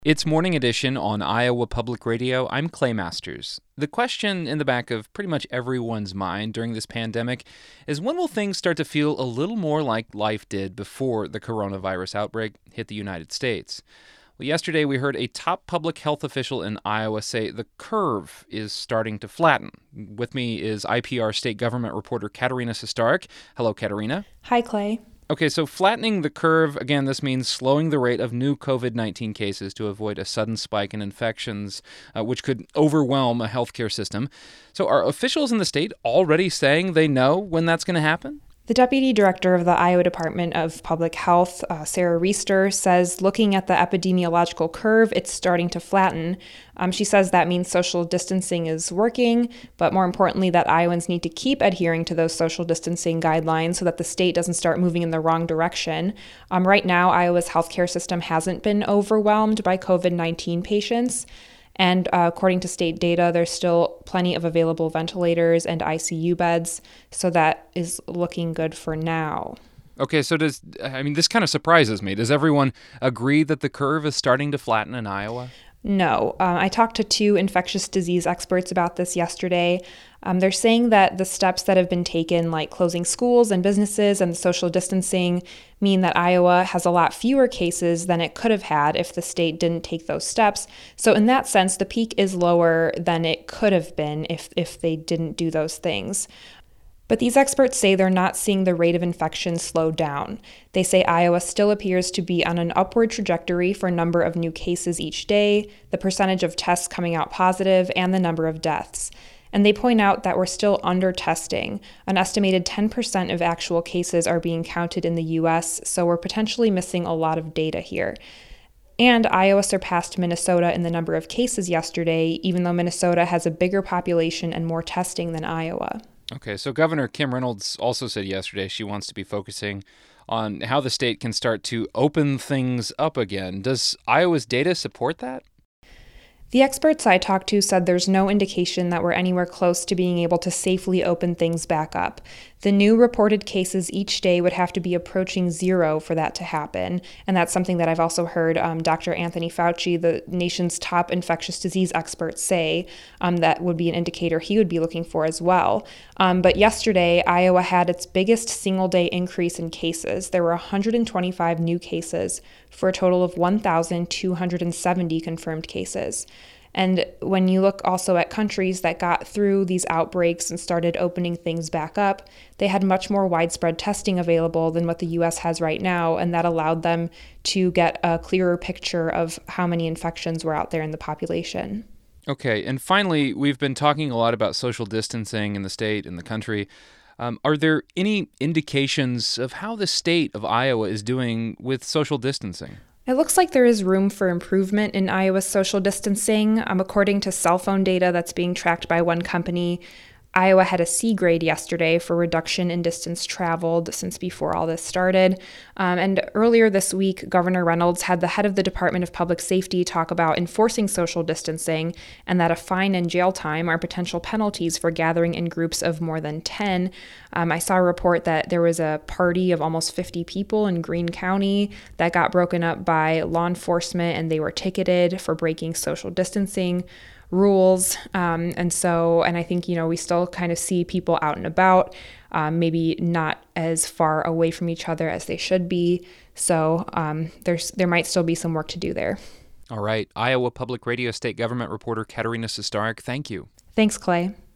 It's Morning Edition on Iowa Public Radio. I'm Clay Masters. The question in the back of pretty much everyone's mind during this pandemic is, when will things start to feel a little more like life did before the coronavirus outbreak hit the United States? Well, yesterday we heard a top public health official in Iowa say the curve is starting to flatten. With me is IPR state government reporter Katerina Sestaric. Hello, Katerina. Hi, Clay. Okay, so flattening the curve, again, this means slowing the rate of new COVID-19 cases to avoid a sudden spike in infections, which could overwhelm a healthcare system. So are officials in the state already saying they know when that's going to happen? The deputy director of the Iowa Department of Public Health, Sarah Reister, says looking at the epidemiological curve, it's starting to flatten. She says that means social distancing is working, but more importantly, that Iowans need to keep adhering to those social distancing guidelines so that the state doesn't start moving in the wrong direction. Right now, Iowa's healthcare system hasn't been overwhelmed by COVID-19 patients. And according to state data, there's still plenty of available ventilators and ICU beds, so that is looking good for now. Okay, so this kind of surprises me. Does everyone agree that the curve is starting to flatten in Iowa? No. I talked to two infectious disease experts about this yesterday. They're saying that the steps that have been taken, like closing schools and businesses and social distancing, mean that Iowa has a lot fewer cases than it could have had if the state didn't take those steps. So in that sense, the peak is lower than it could have been if they didn't do those things. But these experts say they're not seeing the rate of infection slow down. They say Iowa still appears to be on an upward trajectory for number of new cases each day, the percentage of tests coming out positive, and the number of deaths. And they point out that we're still under-testing. An estimated 10% of actual cases are being counted in the U.S., so we're potentially missing a lot of data here. And Iowa surpassed Minnesota in the number of cases yesterday, even though Minnesota has a bigger population and more testing than Iowa. Okay, so Governor Kim Reynolds also said yesterday she wants to be focusing on how the state can start to open things up again. Does Iowa's data support that? The experts I talked to said there's no indication that we're anywhere close to being able to safely open things back up. The new reported cases each day would have to be approaching zero for that to happen. And that's something that I've also heard Dr. Anthony Fauci, the nation's top infectious disease expert, say that would be an indicator he would be looking for as well. But yesterday, Iowa had its biggest single-day increase in cases. There were 125 new cases for a total of 1,270 confirmed cases. And when you look also at countries that got through these outbreaks and started opening things back up, they had much more widespread testing available than what the U.S. has right now, and that allowed them to get a clearer picture of how many infections were out there in the population. Okay, and finally, we've been talking a lot about social distancing in the state and the country. Are there any indications of how the state of Iowa is doing with social distancing? It looks like there is room for improvement in Iowa's social distancing. According to cell phone data that's being tracked by one company, Iowa had a C grade yesterday for reduction in distance traveled since before all this started. And earlier this week, Governor Reynolds had the head of the Department of Public Safety talk about enforcing social distancing and that a fine and jail time are potential penalties for gathering in groups of more than 10. I saw a report that there was a party of almost 50 people in Greene County that got broken up by law enforcement, and they were ticketed for breaking social distancing rules. And I think, we still kind of see people out and about, maybe not as far away from each other as they should be. So there might still be some work to do there. All right. Iowa Public Radio State Government reporter Katerina Sestaric, thank you. Thanks, Clay.